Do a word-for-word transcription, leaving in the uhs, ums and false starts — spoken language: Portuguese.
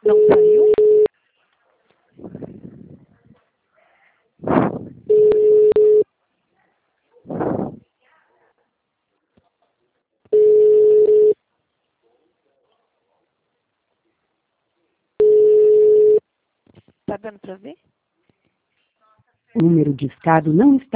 Não saiu? Tá dando para ver? O número discado não está